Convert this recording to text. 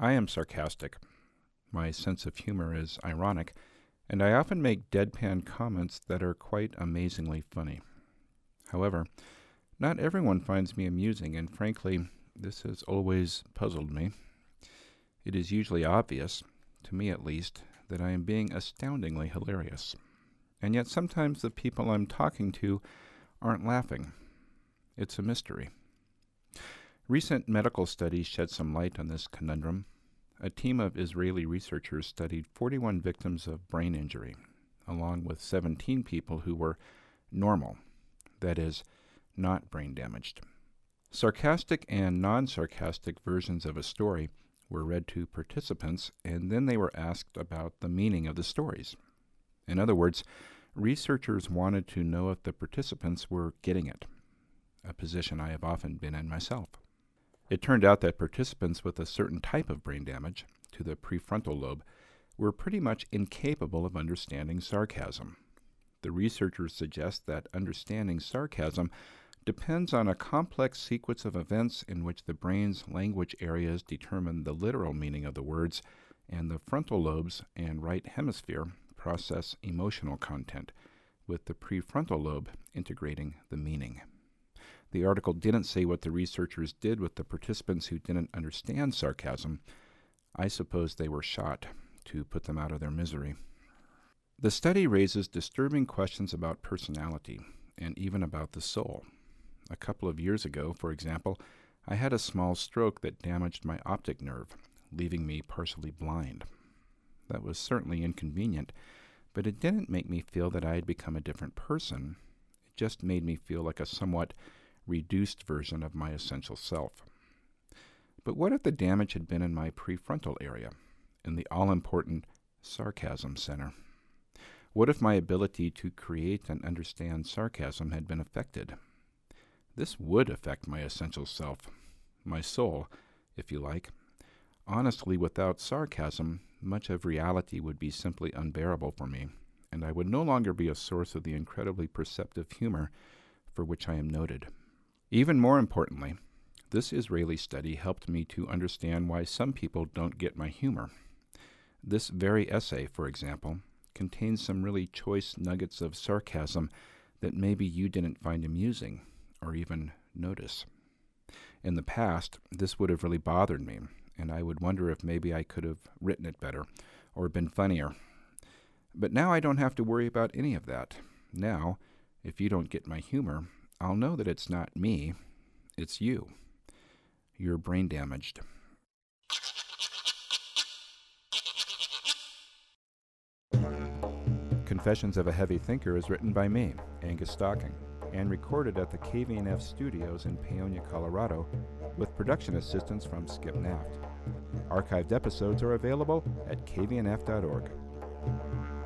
I am sarcastic. My sense of humor is ironic, and I often make deadpan comments that are quite amazingly funny. However, not everyone finds me amusing, and frankly, this has always puzzled me. It is usually obvious, to me at least, that I am being astoundingly hilarious. And yet sometimes the people I'm talking to aren't laughing. It's a mystery. Recent medical studies shed some light on this conundrum. A team of Israeli researchers studied 41 victims of brain injury, along with 17 people who were normal, that is, not brain damaged. Sarcastic and non-sarcastic versions of a story were read to participants, and then they were asked about the meaning of the stories. In other words, researchers wanted to know if the participants were getting it, a position I have often been in myself. It turned out that participants with a certain type of brain damage to the prefrontal lobe were pretty much incapable of understanding sarcasm. The researchers suggest that understanding sarcasm depends on a complex sequence of events in which the brain's language areas determine the literal meaning of the words, and the frontal lobes and right hemisphere process emotional content, with the prefrontal lobe integrating the meaning. The article didn't say what the researchers did with the participants who didn't understand sarcasm. I suppose they were shot to put them out of their misery. The study raises disturbing questions about personality and even about the soul. A couple of years ago, for example, I had a small stroke that damaged my optic nerve, leaving me partially blind. That was certainly inconvenient, but it didn't make me feel that I had become a different person. It just made me feel like a somewhat reduced version of my essential self. But what if the damage had been in my prefrontal area, in the all-important sarcasm center? What if my ability to create and understand sarcasm had been affected? This would affect my essential self, my soul, if you like. Honestly, without sarcasm, much of reality would be simply unbearable for me, and I would no longer be a source of the incredibly perceptive humor for which I am noted. Even more importantly, this Israeli study helped me to understand why some people don't get my humor. This very essay, for example, contains some really choice nuggets of sarcasm that maybe you didn't find amusing or even notice. In the past, this would have really bothered me, and I would wonder if maybe I could have written it better or been funnier. But now I don't have to worry about any of that. Now, if you don't get my humor, I'll know that it's not me, it's you. You're brain damaged. Confessions of a Heavy Thinker is written by me, Angus Stocking, and recorded at the KVNF studios in Paonia, Colorado, with production assistance from Skip Naft. Archived episodes are available at kvnf.org.